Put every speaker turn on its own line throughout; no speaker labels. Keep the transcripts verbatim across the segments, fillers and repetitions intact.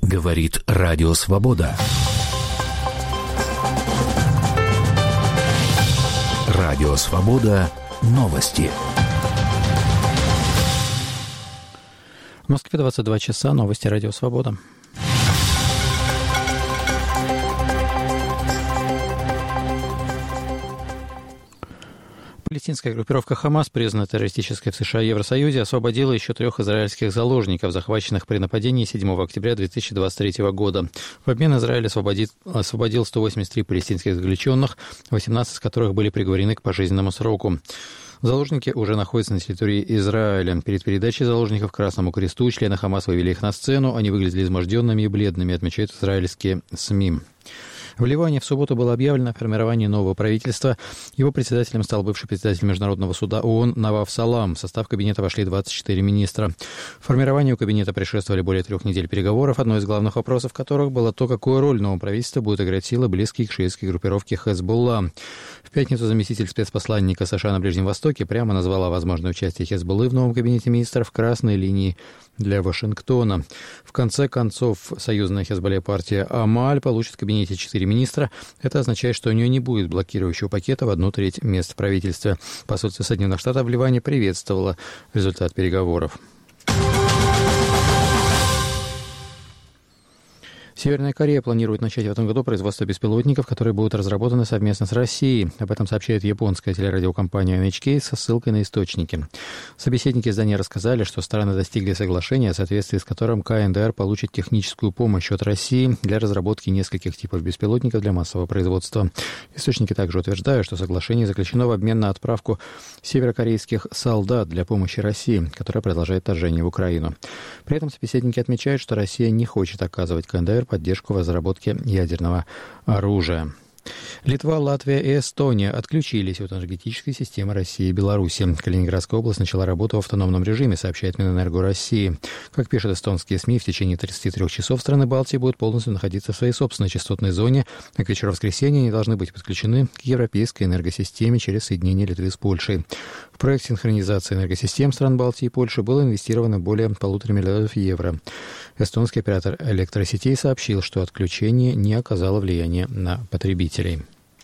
Говорит Радио Свобода. Радио Свобода. Новости.
В Москве двадцать два часа. Новости Радио Свобода. Палестинская группировка «Хамас», признанная террористической в США и Евросоюзе, освободила еще трех израильских заложников, захваченных при нападении седьмого октября две тысячи двадцать третьего года. В обмен Израиль освободит, освободил сто восемьдесят три палестинских заключенных, восемнадцать из которых были приговорены к пожизненному сроку. Заложники уже находятся на территории Израиля. Перед передачей заложников Красному Кресту члены «Хамас» вывели их на сцену. Они выглядели изможденными и бледными, отмечают израильские СМИ. В Ливане в субботу было объявлено о формировании нового правительства. Его председателем стал бывший председатель Международного суда ООН Наваф Салам. В состав кабинета вошли двадцать четыре министра. Формированию кабинета предшествовали более трех недель переговоров, одно из главных вопросов которых было то, какую роль нового правительства будет играть силы, близкие к шиитской группировке Хезболла. В пятницу заместитель спецпосланника США на Ближнем Востоке прямо назвала возможное участие Хезболлы в новом кабинете министров красной линией для Вашингтона. В конце концов, союзная Хезболле партия Амаль получит в кабинете четыре министра. Это означает, что у нее не будет блокирующего пакета в одну треть мест в правительстве. Посольство Соединенных Штатов в Ливане приветствовало результат переговоров. Северная Корея планирует начать в этом году производство беспилотников, которые будут разработаны совместно с Россией. Об этом сообщает японская телерадиокомпания эн эйч кей со ссылкой на источники. Собеседники издания рассказали, что стороны достигли соглашения, в соответствии с которым ка эн дэ эр получит техническую помощь от России для разработки нескольких типов беспилотников для массового производства. Источники также утверждают, что соглашение заключено в обмен на отправку северокорейских солдат для помощи России, которая продолжает вторжение в Украину. При этом собеседники отмечают, что Россия не хочет оказывать ка эн дэ эр поддержку в разработке ядерного оружия. Литва, Латвия и Эстония отключились от энергетической системы России и Беларуси. Калининградская область начала работу в автономном режиме, сообщает Минэнерго России. Как пишут эстонские СМИ, в течение тридцати трёх часов страны Балтии будут полностью находиться в своей собственной частотной зоне, а к вечеру воскресенья они должны быть подключены к европейской энергосистеме через соединение Литвы с Польшей. В проект синхронизации энергосистем стран Балтии и Польши было инвестировано более полутора миллиардов евро. Эстонский оператор электросетей сообщил, что отключение не оказало влияния на потребителей.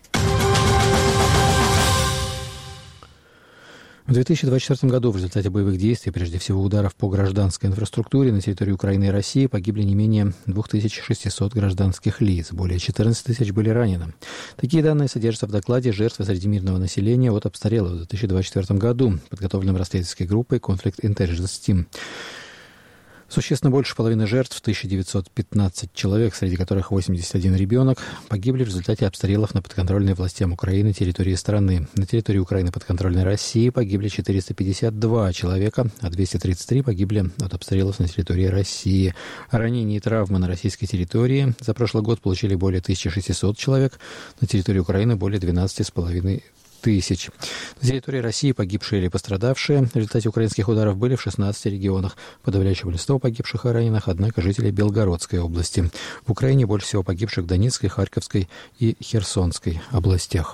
В две тысячи двадцать четвёртом году в результате боевых действий, прежде всего ударов по гражданской инфраструктуре на территории Украины и России, погибли не менее две тысячи шестьсот гражданских лиц, более четырнадцать тысяч были ранены. Такие данные содержатся в докладе «Жертвы среди мирного населения от обстрелов» в две тысячи двадцать четвёртом году, подготовленном расследовательской группой Conflict Intelligence Team. Существенно больше половины жертв, тысяча девятьсот пятнадцать человек, среди которых восемьдесят один ребенок, погибли в результате обстрелов на подконтрольной властям Украины территории страны. На территории Украины подконтрольной России погибли четыреста пятьдесят два человека, а двести тридцать три погибли от обстрелов на территории России. Ранения и травмы на российской территории за прошлый год получили более тысяча шестьсот человек, на территории Украины более двенадцать с половиной тысяч. На территории России погибшие или пострадавшие в результате украинских ударов были в шестнадцати регионах. Подавляющее большинство погибших и раненых, однако, жители Белгородской области. В Украине больше всего погибших в Донецкой, Харьковской и Херсонской областях.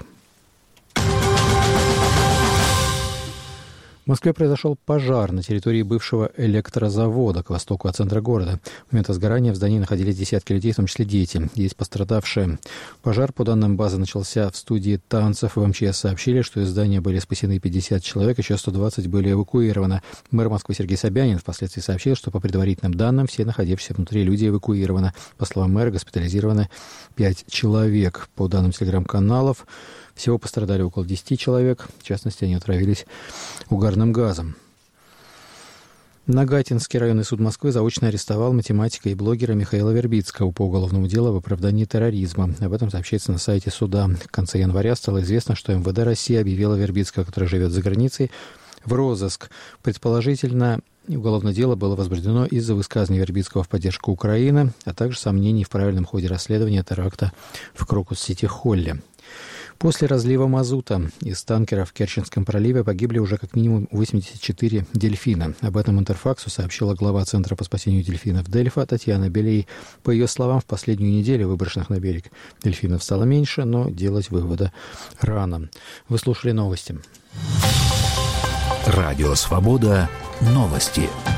В Москве произошел пожар на территории бывшего электрозавода к востоку от центра города. В момент возгорания в здании находились десятки людей, в том числе дети. Есть пострадавшие. Пожар, по данным базы, начался в студии танцев. В эм че эс сообщили, что из здания были спасены пятьдесят человек, еще сто двадцать были эвакуированы. Мэр Москвы Сергей Собянин впоследствии сообщил, что по предварительным данным все находившиеся внутри люди эвакуированы. По словам мэра, госпитализированы пять человек. По данным телеграм-каналов, всего пострадали около десяти человек. В частности, они отравились угарным газом. Нагатинский районный суд Москвы заочно арестовал математика и блогера Михаила Вербицкого по уголовному делу об оправдании терроризма. Об этом сообщается на сайте суда. В конце января стало известно, что эм вэ дэ России объявило Вербицкого, который живет за границей, в розыск. Предположительно, уголовное дело было возбуждено из-за высказывания Вербицкого в поддержку Украины, а также сомнений в правильном ходе расследования теракта в Крокус-Сити-Холле. После разлива мазута из танкера в Керченском проливе погибли уже как минимум восемьдесят четыре дельфина. Об этом Интерфаксу сообщила глава Центра по спасению дельфинов Дельфа Татьяна Белей. По ее словам, в последнюю неделю выброшенных на берег дельфинов стало меньше, но делать вывода рано. Вы слушали новости.
Радио «Свобода». Новости.